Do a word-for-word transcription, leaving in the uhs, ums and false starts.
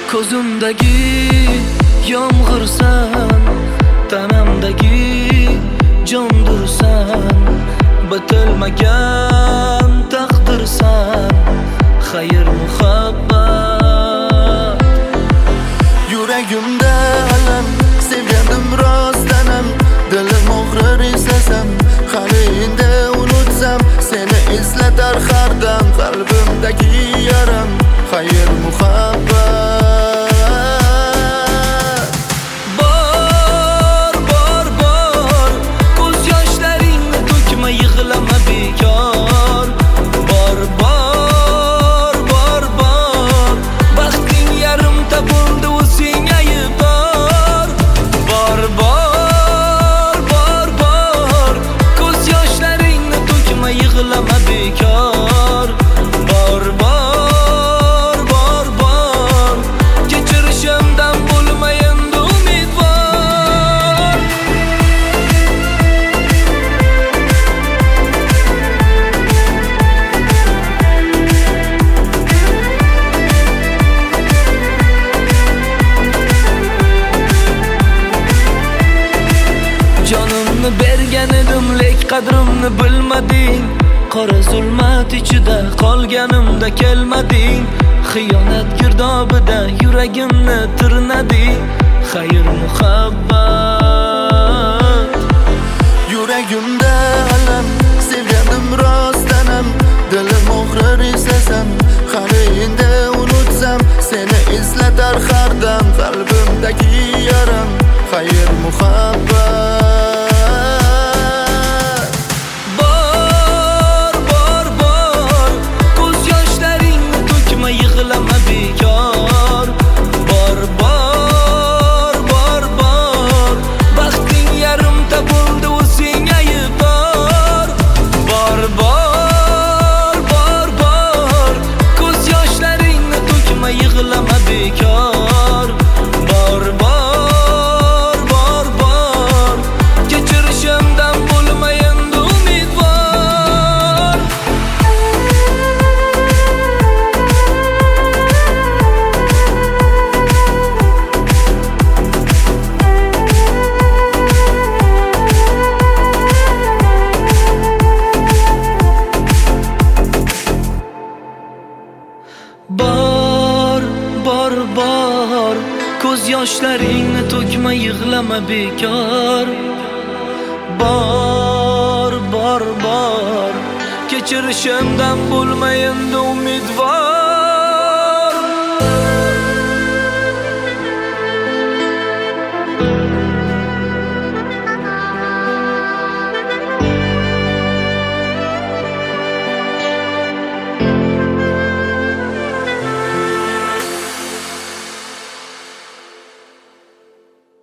Ko'zimdagi yomg'irsan, tanamdagi jondursan, bitilmagan taqdirsan, xayr muhabbat. Yuragimda alam, sevganim rostdanam, dilim og'rir eslasam, qani endi unutsam, seni eslatar har dam qalbimdagi yaram, xayr muhabbat. Bor, bor, bor, ko'z yoshlaringni to'kma, yig'lama bekor. Bor, bor, bor, bor, baxting yarimta bo'ldi, u senga aybdor. Bor, bor, bor, bor, ko'z yoshlaringni to'kma, yig'lama bekor. Bor, bor, bor, bor, kechirishimdan bo'lma endi umidvor. Jonimni bergan edim, lek qadrimni bilmading. Qora zulmat ichida qolganimda kelmading. Xiyonat girdobida yuragimni tirnading. Xayr muhabbat. Yuragimda alam, sevganim rostdanam, dilim og'rir eslasam, qani endi unutsam, seni eslatar har dam qalbimdagi yaram, xayr muhabbat. Bor, bor, bor, ko'z yoshlaringni to'kma, yig'lama bekor. Bor, bor, bor, bor, baxting yarimta bo'ldi, u senga aybdor. Bor, bor, bor, bor, ko'z yoshlaringni to'kma, yig'lama bekor. Bor, bor, bor, bor, kechirishimdan bo'lma endi umidvor. Bor, bor, bor, ko'z yoshlaringni to'kma, yig'lama bekor. Bor, bor, bor, kechirishimdan bo'lma endi umidvor.